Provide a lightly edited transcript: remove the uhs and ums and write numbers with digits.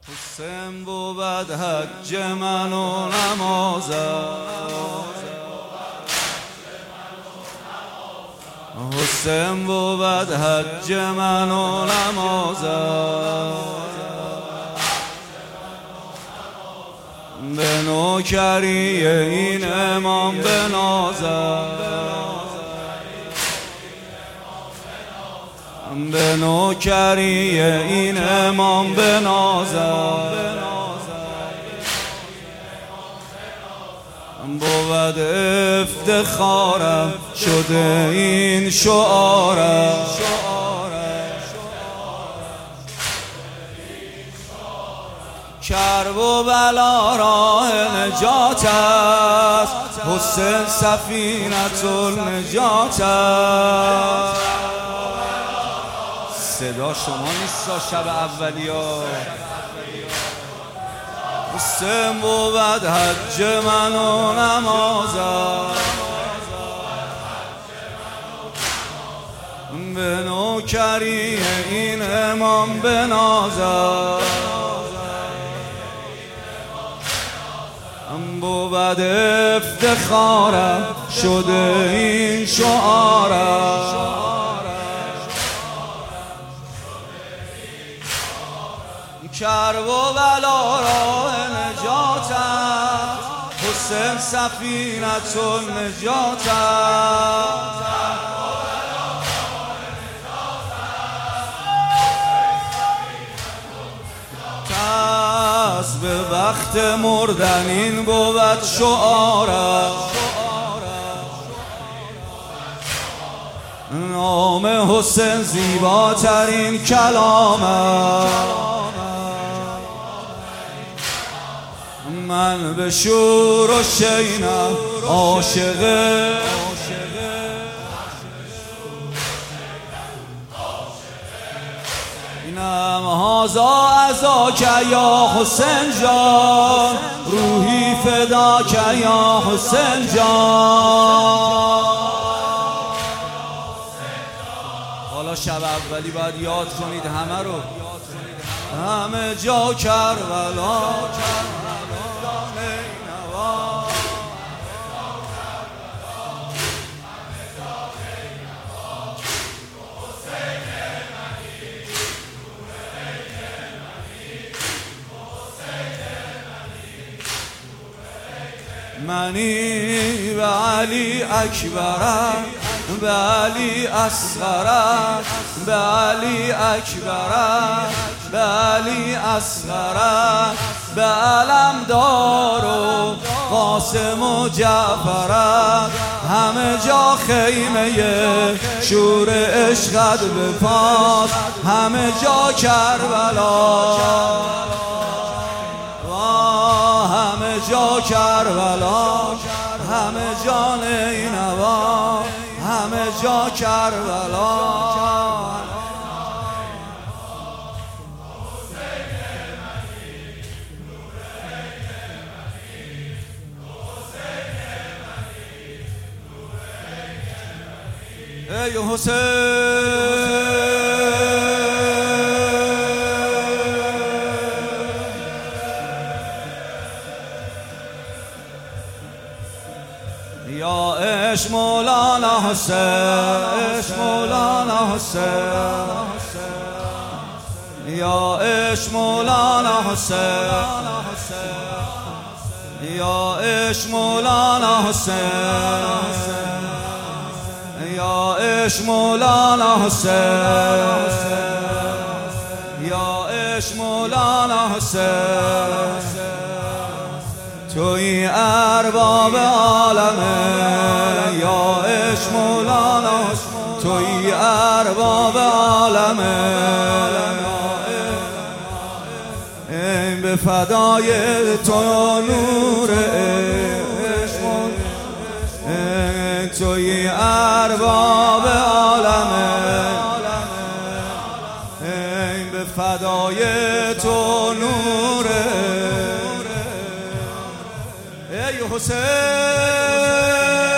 حسین بود حج من و نمازم، حسین بود حج من و نمازم، به نوکری این امام بنازم، به نوکری این امام بنازم، بود افتخارم شده این شعارم، کرب و بلا راه نجات است، حسین سفینة النجات است. صدا شما نیستا شب اولیا. حسین بود حج من و نمازم، به نوکری این امام بنازم، بود افتخارم شده این شعارم، کرب و بلا راه نجات است، حسین سفینة النجات است. پس به وقت مردن این بود شعارم، نام حسین زیباترین کلامم، من به شور و شینم عاشقه، اینم هازا ازاک یا حسین جان، روحی فداک یا حسین جان. حالا شب اولی باید یاد کنید همه رو، همه جا کربلا، منی به علی اکبرم، به علی اصغرم، به علی اکبرم، به علی اصغرم، به علمدار و قاسم و جعفرم، همه جا خیمه شور عشقت به پاس، همه جا کربلا، همه جا کربلا، همه جا نینوا، همه جا کربلا. ای حسین یا عشق مولانا حسین، عشق مولانا حسین، یا عشق مولانا حسین، یا عشق مولانا حسین، یا عشق مولانا حسین، یا عشق مولانا حسین. توی ارباب عالمه یا عشق مولانا، توی ارباب عالمه، ای به فدای تو نور عشق، توی ارباب عالمه، ای به فدای تو نور. ای حسین